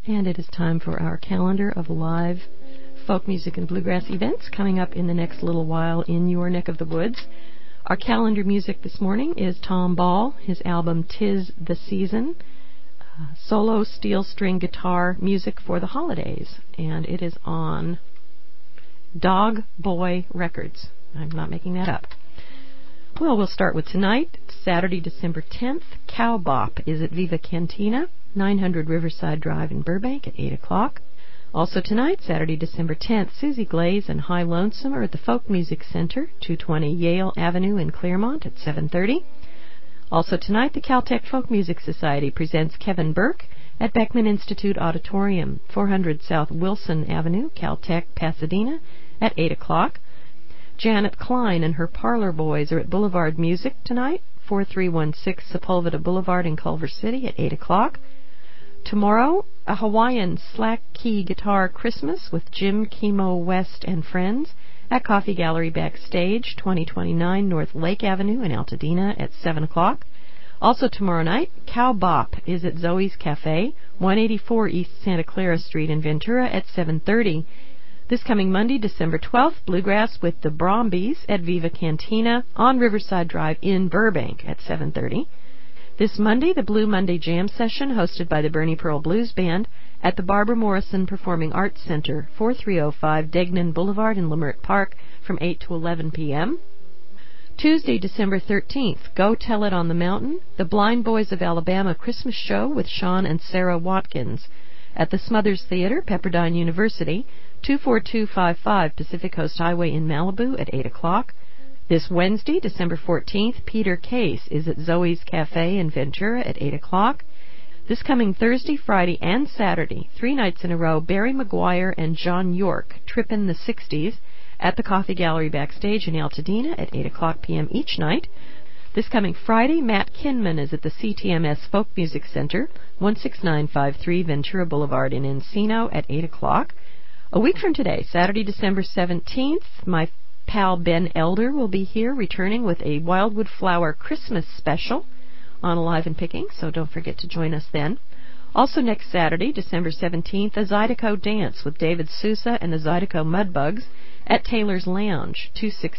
And it is time for our calendar of live folk music and bluegrass events coming up in the next little while in your neck of the woods. Our calendar music this morning is Tom Ball, his album "'Tis the Season," solo steel string guitar music for the holidays, and it is on Dog Boy Records. I'm not making that up. Well, we'll start with tonight, Saturday, December 10th. Cow Bop is at Viva Cantina, 900 Riverside Drive in Burbank at 8 o'clock. Also tonight, Saturday, December 10th, Susie Glaze and High Lonesome are at the Folk Music Center, 220 Yale Avenue in Claremont at 7:30. Also tonight, the Caltech Folk Music Society presents Kevin Burke at Beckman Institute Auditorium, 400 South Wilson Avenue, Caltech, Pasadena, at 8 o'clock. Janet Klein and her Parlor Boys are at Boulevard Music tonight, 4316 Sepulveda Boulevard in Culver City at 8 o'clock. Tomorrow, a Hawaiian slack key guitar Christmas with Jim Kimo West and friends at Coffee Gallery Backstage, 2029 North Lake Avenue in Altadena at 7 o'clock. Also tomorrow night, Cow Bop is at Zoe's Cafe, 184 East Santa Clara Street in Ventura at 7:30. This coming Monday, December 12th, Bluegrass with the Brombies at Viva Cantina on Riverside Drive in Burbank at 7:30. This Monday, the Blue Monday Jam Session hosted by the Bernie Pearl Blues Band at the Barbara Morrison Performing Arts Center, 4305 Degnan Boulevard in Leimert Park from 8 to 11 p.m. Tuesday, December 13th, Go Tell It on the Mountain, the Blind Boys of Alabama Christmas Show with Sean and Sarah Watkins at the Smothers Theater, Pepperdine University, 24255 Pacific Coast Highway in Malibu at 8 o'clock. This Wednesday, December 14th, Peter Case is at Zoe's Cafe in Ventura at 8 o'clock. This coming Thursday, Friday, and Saturday, 3 nights in a row, Barry McGuire and John York, Trippin' the 60s, at the Coffee Gallery Backstage in Altadena at 8 o'clock p.m. each night. This coming Friday, Matt Kinman is at the CTMS Folk Music Center, 16953 Ventura Boulevard in Encino at 8 o'clock. A week from today, Saturday, December 17th, my pal Ben Elder will be here returning with a Wildwood Flower Christmas special on Alive and Picking, so don't forget to join us then. Also next Saturday, December 17th, a Zydeco dance with David Sousa and the Zydeco Mudbugs at Taylor's Lounge,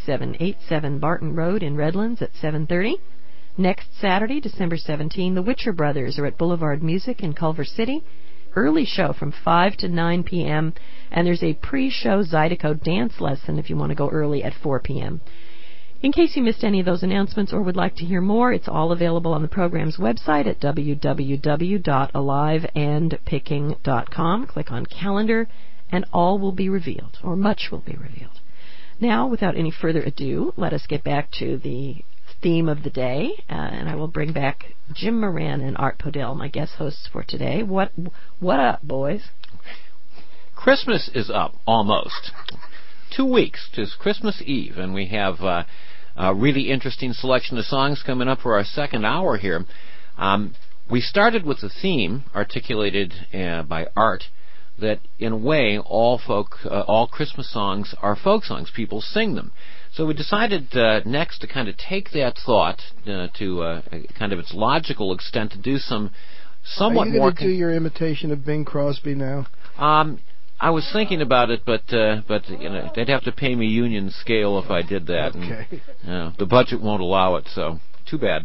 26787 Barton Road in Redlands at 7:30. Next Saturday, December 17th, the Witcher Brothers are at Boulevard Music in Culver City. Early show from 5 to 9 p.m., and there's a pre-show Zydeco dance lesson if you want to go early at 4 p.m. In case you missed any of those announcements or would like to hear more, it's all available on the program's website at www.aliveandpicking.com. Click on Calendar, and all will be revealed, or much will be revealed. Now, without any further ado, let us get back to the theme of the day, and I will bring back Jim Moran and Art Podell, my guest hosts for today. What up, boys? Christmas is up, almost. 2 weeks to Christmas Eve, and we have a really interesting selection of songs coming up for our second hour here. We started with a theme articulated by Art that, in a way, all Christmas songs are folk songs. People sing them. So we decided next to kind of take that thought to kind of its logical extent to do some somewhat more... Are you going to do your imitation of Bing Crosby now? I was thinking about it, but they'd have to pay me union scale if I did that. Okay. And, the budget won't allow it, so too bad.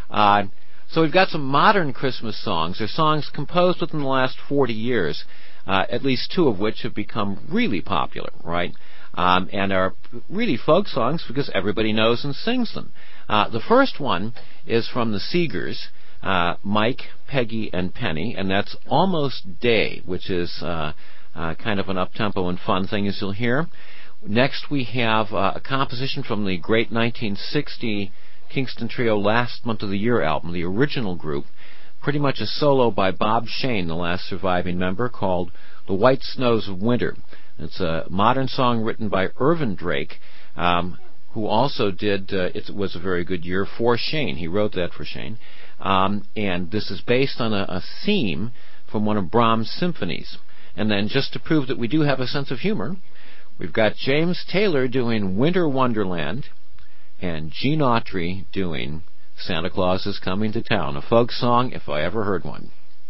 So we've got some modern Christmas songs. They're songs composed within the last 40 years, at least 2 of which have become really popular, right? And are really folk songs because everybody knows and sings them. The first one is from the Seegers, Mike, Peggy, and Penny, and that's Almost Day, which is kind of an up-tempo and fun thing, as you'll hear. Next, we have a composition from the great 1960 Kingston Trio Last Month of the Year album, the original group, pretty much a solo by Bob Shane, the last surviving member, called The White Snows of Winter. It's a modern song written by Irvin Drake, who also did It Was a Very Good Year for Shane. He wrote that for Shane. And this is based on a theme from one of Brahms' symphonies. And then, just to prove that we do have a sense of humor, we've got James Taylor doing Winter Wonderland and Gene Autry doing Santa Claus is Coming to Town, a folk song if I ever heard one.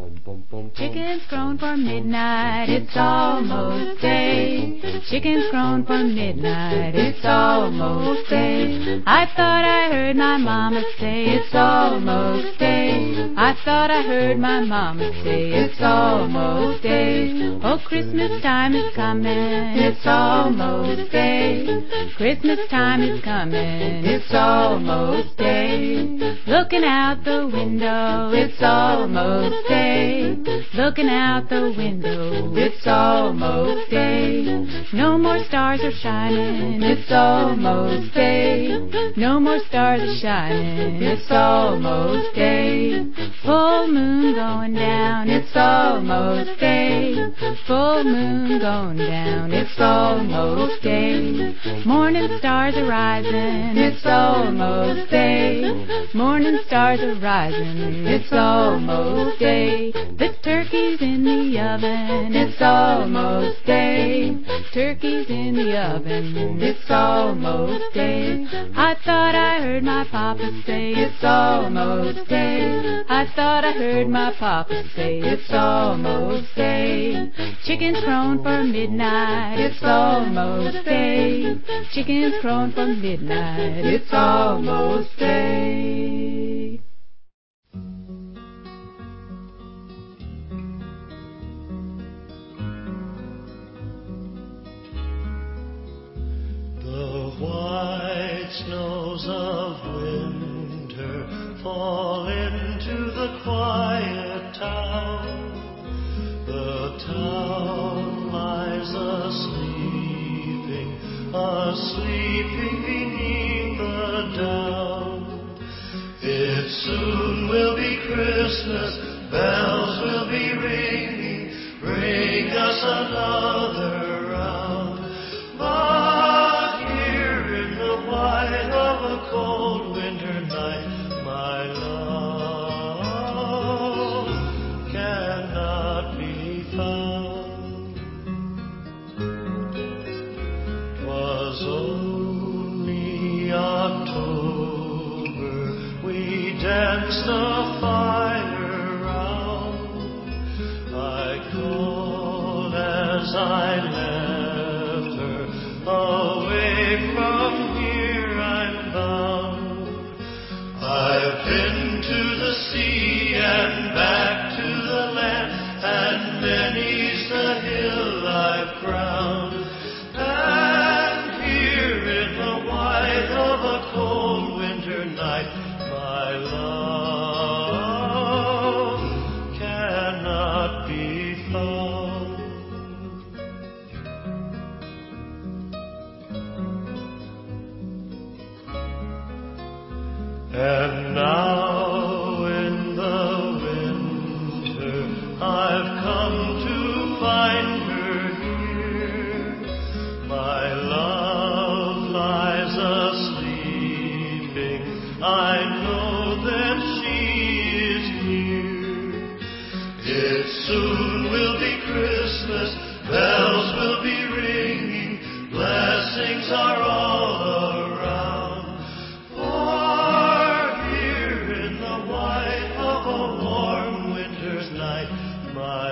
Chickens grown for midnight, it's almost day. Chickens grown for midnight, it's almost day. I thought I heard my mama say it's almost day. I thought I heard my mama say it's almost day. Oh, Christmas time is coming, it's almost day. Christmas time is coming, it's almost day. Looking out the window, it's almost day. Looking out the window, it's almost day. No more stars are shining, it's almost day. No more stars are shining, it's almost day. Full moon going down, it's almost day. Full moon going down, it's almost day. Morning stars are rising, it's almost day. Morning stars are rising, it's almost day. The turkey's in the oven, it's almost day. Turkey's in the oven, it's almost day. I thought I heard my papa say it's almost day. I thought I heard my papa say it's almost day. Chickens grown for midnight, it's almost day. Chickens grown for midnight, it's almost day. The white snows of winter fall into the quiet town. The town lies asleeping beneath the down. It soon will be Christmas, bells will be ringing, bring us another round. But here in the white of a cold winter night, my love cannot be found. 'Twas only October, we danced a fire round. I called as I left her, away from here I'm bound. I've been to the sea and back to the land, and many's the hill I've crowned. And here in the white of a cold winter night, my love cannot be found. And now in the winter I've come to find her here. My love lies asleeping, I know that she is near. It soon will be Christmas, bells will be ringing, blessings are all around. For here in the white of a warm winter's night, my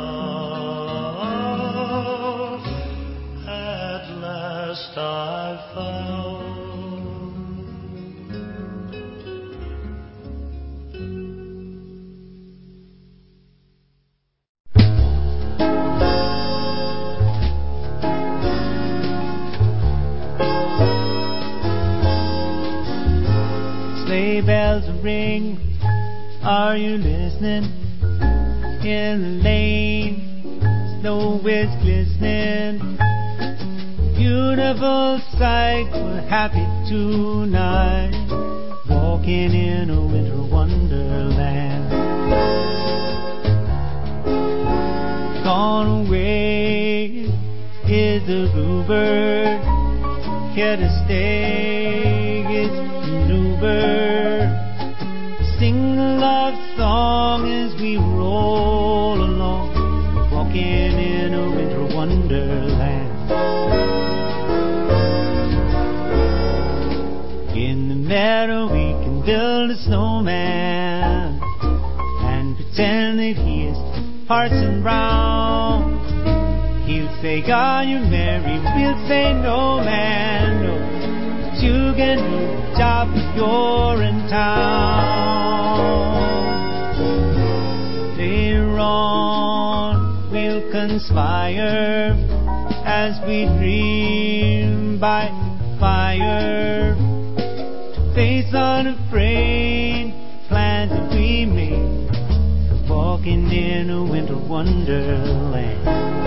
love at last I've found. Sleigh bells ring, are you listening? In the lane, snow is glistening. Beautiful sight, we're happy tonight, walking in a winter wonderland. Gone away is the bluebird, here to stay is the new bird. Sing a love song as we roll along, walking in a winter wonderland. In the meadow we can build a snowman and pretend that he Parson Brown. He'll say, are you married? We'll say, no, man, no. But you can do the job if you're in town. Later on, we'll conspire as we dream by fire to face unafraid plans that we made, walking in a winter wonderland.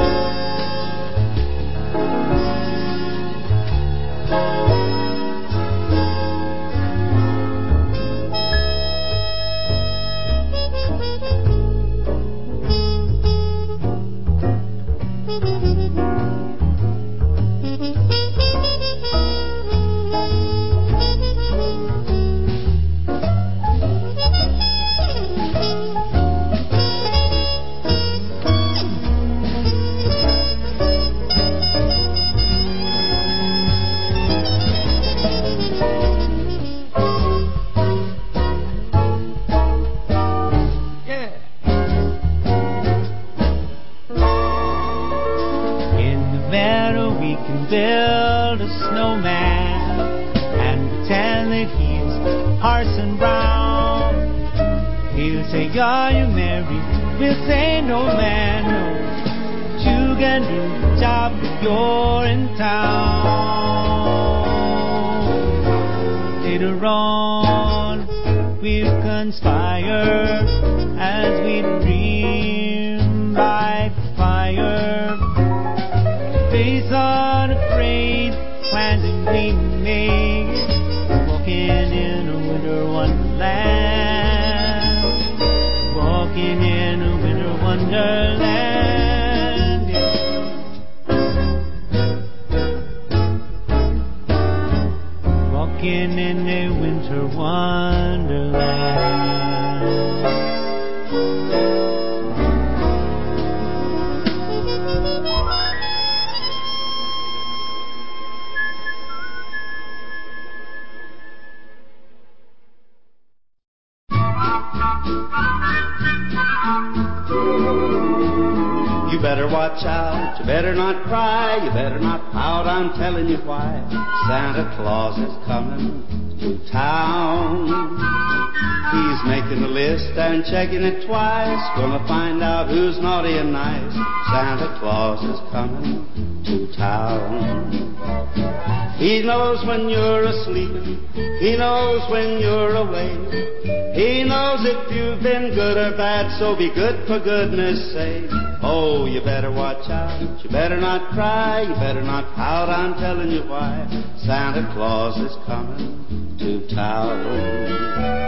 Build a snowman and pretend that he's Parson Brown. He'll say, are you married? We'll say, no, man, no. But you can do the job if you're in town. Later on, we'll conspire as we dream by fire. Face unafraid, plans that we make, walking in a winter wonderland, walking in a winter wonderland. Yeah. Walking in a winter wonderland. You better watch out, you better not cry, you better not pout, I'm telling you why. Santa Claus is coming to town. He's making a list and checking it twice, gonna find out who's naughty and nice. Santa Claus is coming to town. He knows when you're asleep, he knows when you're awake. He knows if you've been good or bad, so be good for goodness sake. Oh, you better watch out, you better not cry, you better not pout, I'm telling you why. Santa Claus is coming to town.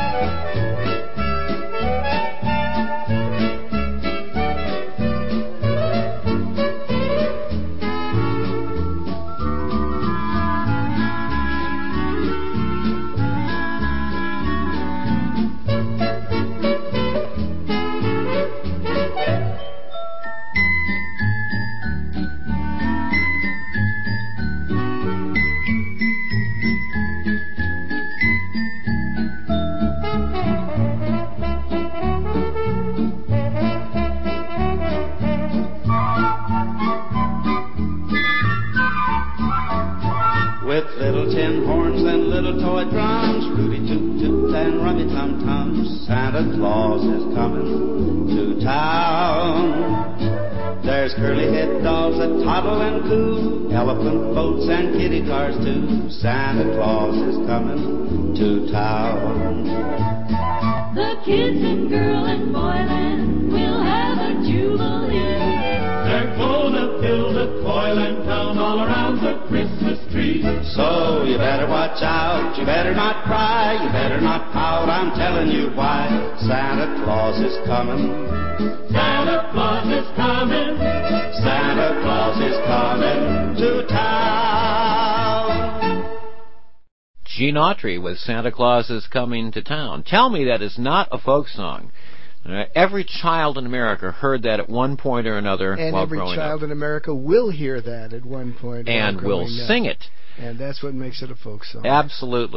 With little tin horns and little toy drums, Rudy Toot Toot and Rummy Tum Tums, Santa Claus is coming to town. There's curly-head dolls that toddle and coo, elephant boats and kitty cars too. Santa Claus is coming to town. The kids in girl and boyland will have a jubilee. They're gonna build a toyland town all around the Christmas tree. So you better watch out, you better not cry, you better not pout, I'm telling you why. Santa Claus is coming. Santa Claus is coming. Santa Claus is coming to town. Gene Autry with Santa Claus is Coming to Town. Tell me that is not a folk song. Every child in America heard that at one point or another and while every growing up. child in America will hear that at one point and will sing it. And that's what makes it a folk song. Absolutely.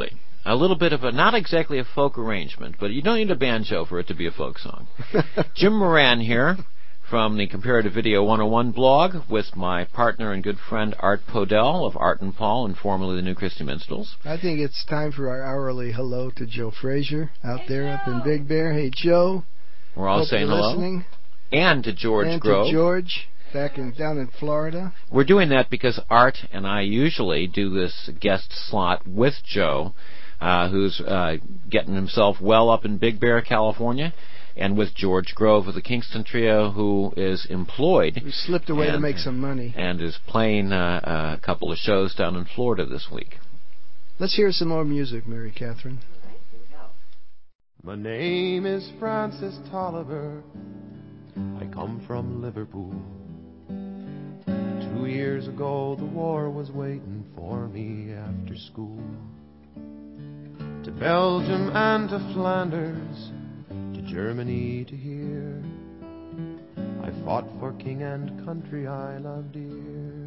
a little bit of a, not exactly a folk arrangement, but you don't need a banjo for it to be a folk song. Jim Moran here from the Comparative Video 101 blog with my partner and good friend Art Podell of Art and Paul and formerly the New Christy Minstrels. I think it's time for our hourly hello to Joe Frazier out there up in Big Bear. Hey, Joe. We're all Hope saying you're hello. Listening. And to George and Grove. To George, down in Florida. We're doing that because Art and I usually do this guest slot with Joe, who's getting himself well up in Big Bear, California, and with George Grove of the Kingston Trio, who is employed. Who slipped away to make some money. And is playing a couple of shows down in Florida this week. Let's hear some more music, Mary Catherine. My name is Francis Tolliver. I come from Liverpool. 2 years ago the war was waiting for me after school. To Belgium and to Flanders, to Germany to here, I fought for king and country I loved dear.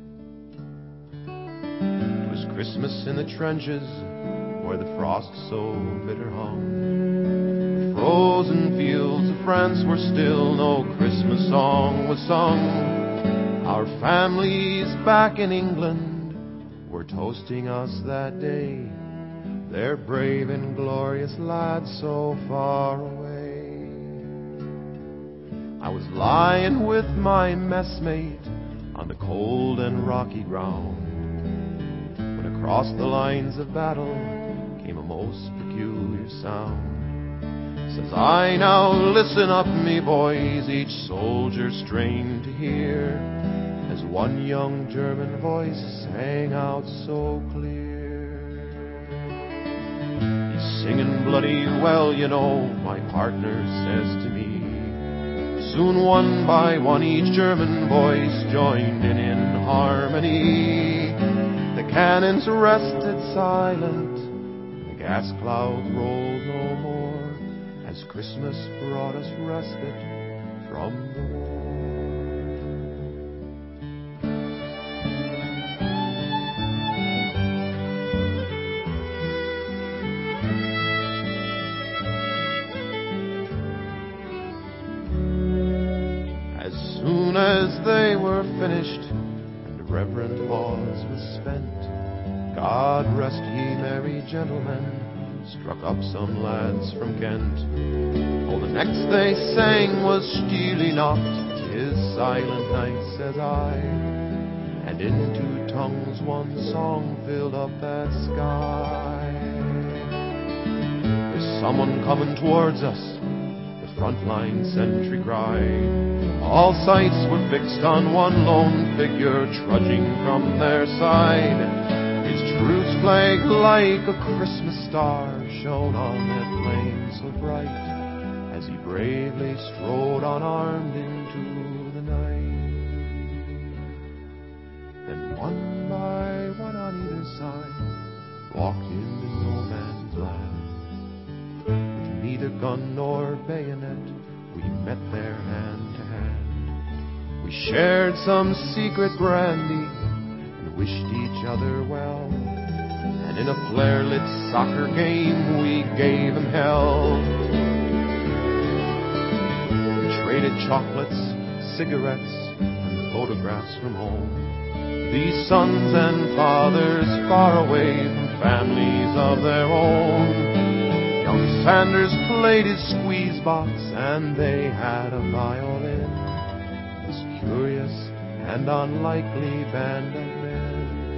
'Twas Christmas in the trenches where the frost so bitter hung. The frozen fields of France were still, no Christmas song was sung. Our families back in England were toasting us that day. They're brave and glorious lads so far away. I was lying with my messmate on the cold and rocky ground when across the lines of battle came a most peculiar sound. Says I, now listen up me boys, each soldier strained to hear, as one young German voice sang out so clear. He's singing bloody well, you know, my partner says to me. Soon one by one each German voice joined in harmony. The cannons rested silent, the gas clouds rolled no more, as Christmas brought us respite from the war. As soon as they were finished and the reverent pause was spent, God rest ye merry gentlemen, struck up some lads from Kent. Oh, the next they sang was Stille Nacht, 'tis silent night, says I, and in two tongues one song filled up that sky. There's someone coming towards us, the frontline sentry cried. All sights were fixed on one lone figure trudging from their side. His truce flag like a Christmas star shone on that plain so bright, as he bravely strode unarmed into the night. Then one by one on either side walked into no man's land. With neither gun nor bayonet we met there hand to hand. We shared some secret brandy and wished each other well, and in a flare-lit soccer game we gave him hell. We traded chocolates, cigarettes, and photographs from home. These sons and fathers far away from families of their own. Young Sanders played his squeeze box and they had a violin. This curious and unlikely band of men.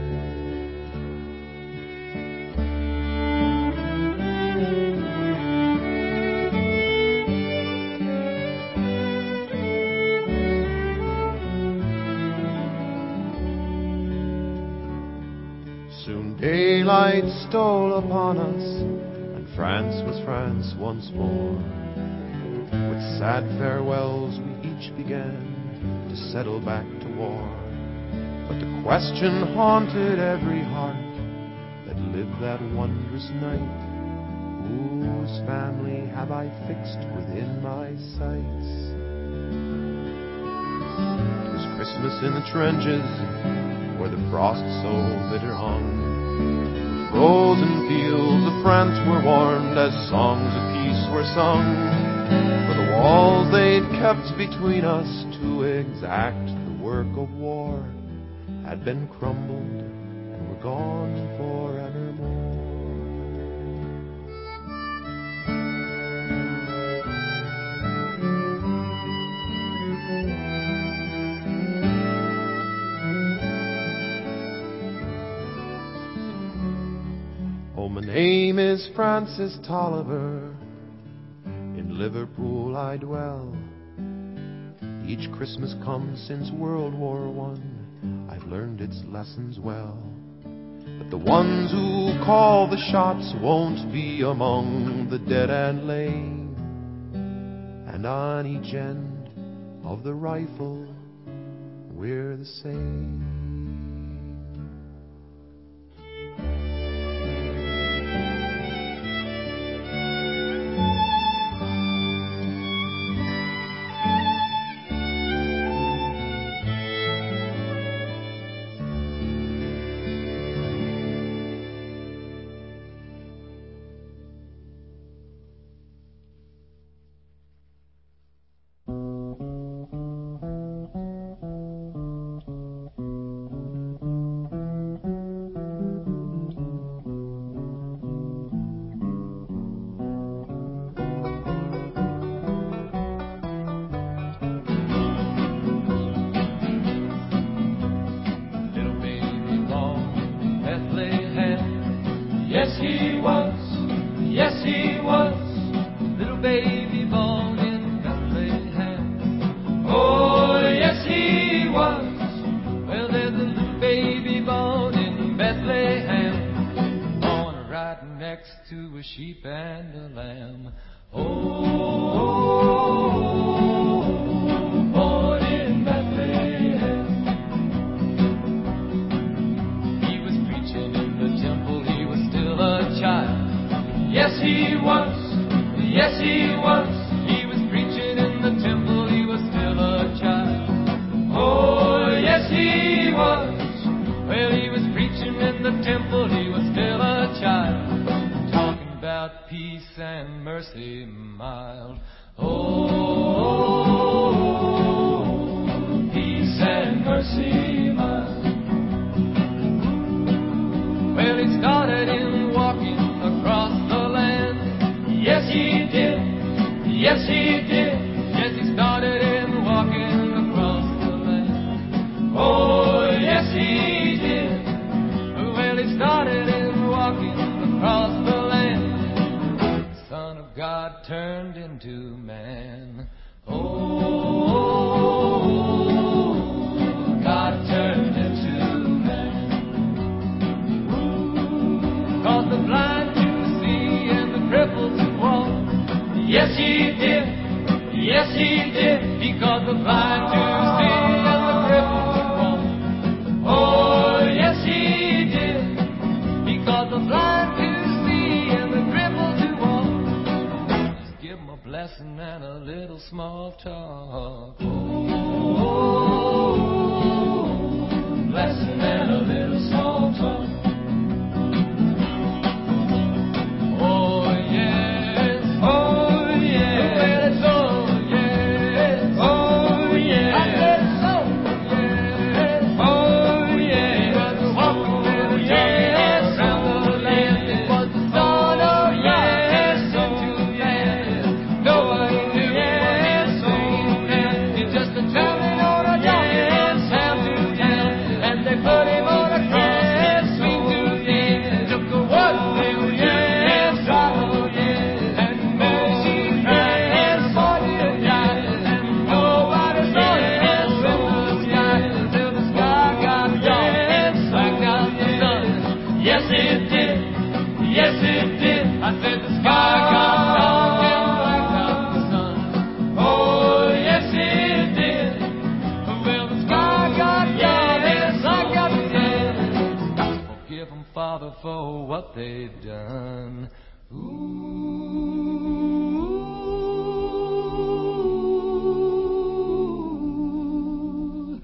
Soon daylight stole upon us, and France was France once more. With sad farewells we each began to settle back to war. But the question haunted every heart that lived that wondrous night: whose family have I fixed within my sights? It was Christmas in the trenches where the frost so bitter hung. frozen fields of France were warmed as songs of peace were sung. For the walls they'd kept between us to exact the work of war had been crumbled and were gone forevermore. Oh, my name is Francis Tolliver. In Liverpool I dwell. Each Christmas comes since World War I. I've learned its lessons well. But the ones who call the shots won't be among the dead and lame. And on each end of the rifle we're the same.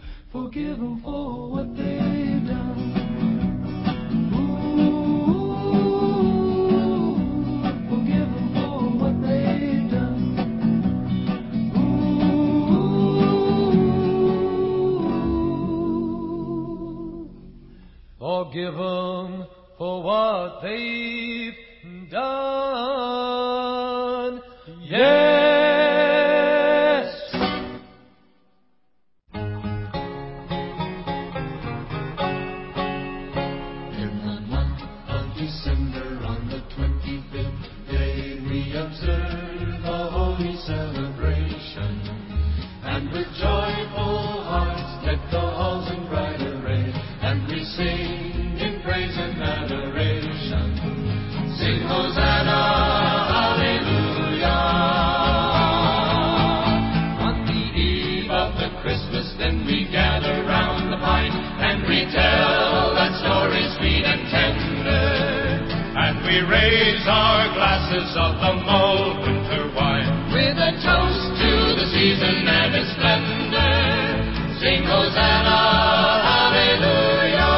Forgive them for what they've done. Ooh. forgive 'em for what they've done. Yes. In the month of December, on the 25th day, we observe a holy celebration, and with joyful hearts deck the halls in bright array, and we sing in praise and adoration. Sing Hosanna, Hallelujah. On the eve of the Christmas, then we gather round the pine, and we tell that story sweet and tender, and we raise our glasses of the mulled winter wine, with a toast to the season and its splendor. Sing Hosanna, Hallelujah.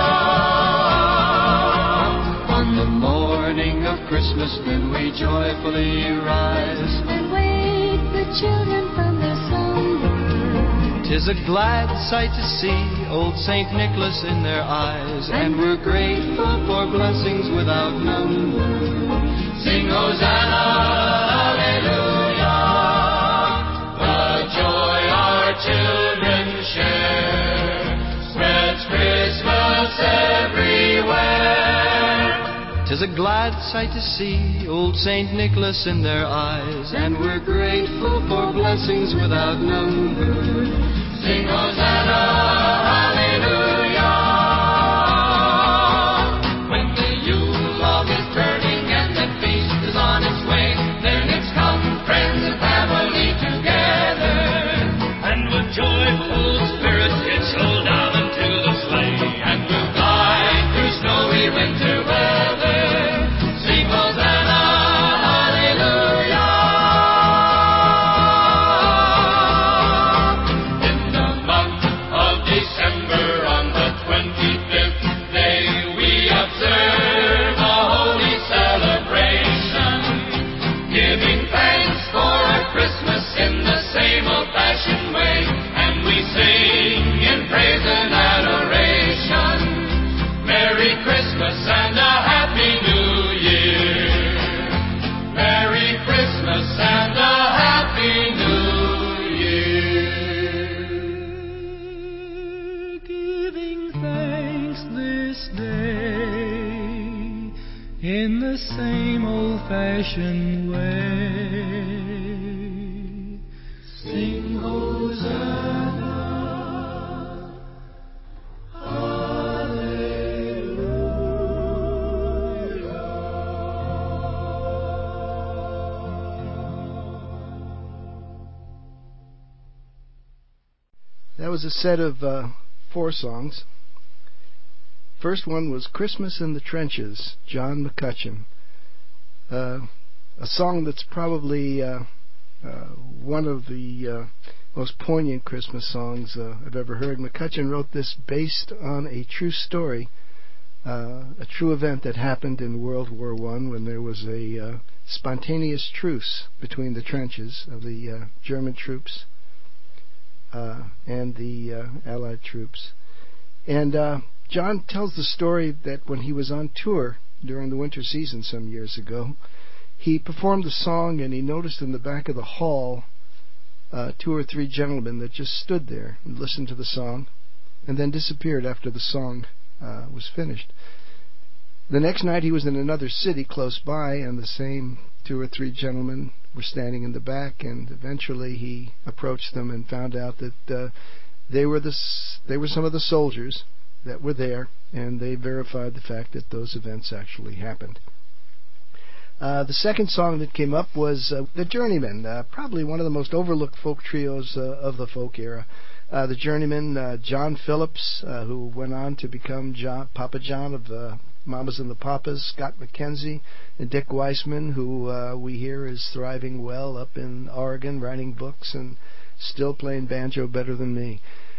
On the morning of Christmas, then we joyfully rise, and wake the children from their slumber. 'Tis a glad sight to see old St. Nicholas in their eyes, and we're grateful for blessings without number. Sing Hosanna, Hallelujah. The joy our children share spreads Christmas everywhere. 'Tis a glad sight to see old St. Nicholas in their eyes, and we're grateful for blessings without number. Sing Hosanna, Hallelujah. When the Yule log is burning and the feast is on its way, then it's come friends and family together, and with joyful spirits it's rolled down into the sleigh, and we'll glide through snowy winter weather. Sing Hosanna, Hallelujah. In the month of December, on the 25th day, we observe a holy celebration, giving thanks for Christmas in the same old-fashioned way, and we sing in praise and adoration. Merry Christmas and a Happy New Year. Merry Christmas and a Happy New Year. Giving thanks this day in the same old-fashioned way. Sing Hosanna, That was a set of 4 songs. First one was Christmas in the Trenches, John McCutcheon. A song that's probably one of the most poignant Christmas songs I've ever heard. McCutcheon wrote this based on a true story, a true event that happened in World War I, when there was a spontaneous truce between the trenches of the German troops and the Allied troops. And John tells the story that when he was on tour during the winter season some years ago, he performed the song, and he noticed in the back of the hall 2 or 3 gentlemen that just stood there and listened to the song and then disappeared after the song was finished. The next night he was in another city close by, and the same 2 or 3 gentlemen were standing in the back, and eventually he approached them and found out that they were some of the soldiers that were there, and they verified the fact that those events actually happened. The second song that came up was The Journeymen, probably one of the most overlooked folk trios of the folk era. The Journeymen, John Phillips, who went on to become Papa John of Mamas and the Papas, Scott McKenzie, and Dick Weissman, who we hear is thriving well up in Oregon, writing books and still playing banjo better than me.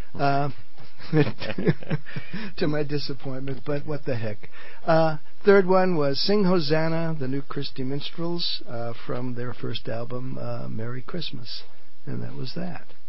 To my disappointment, but what the heck. Third one was Sing Hosanna, the New Christy Minstrels, from their first album, Merry Christmas. And that was that.